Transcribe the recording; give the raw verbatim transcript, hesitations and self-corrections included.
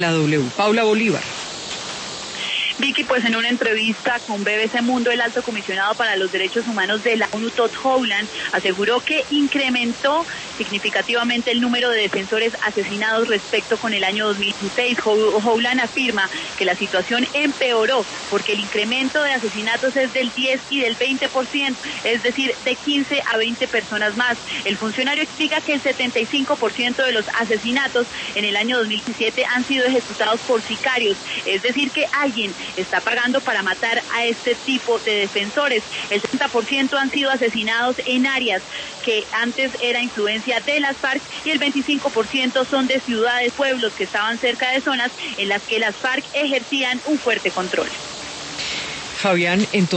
La W. Paula Bolívar. Vicky, pues en una entrevista con B B C Mundo, el alto comisionado para los derechos humanos de la ONU, Todd Howland, aseguró que incrementó significativamente el número de defensores asesinados respecto con el año dos mil dieciséis. Howland afirma que la situación empeoró porque el incremento de asesinatos es del diez y del veinte por ciento, es decir, de quince a veinte personas más. El funcionario explica que el setenta y cinco por ciento de los asesinatos en el año dos mil diecisiete han sido ejecutados por sicarios, es decir, que alguien está pagando para matar a este tipo de defensores. El setenta por ciento han sido asesinados en áreas que antes era influencia de las FARC y el veinticinco por ciento son de ciudades, pueblos que estaban cerca de zonas en las que las FARC ejercían un fuerte control. Fabián, entonces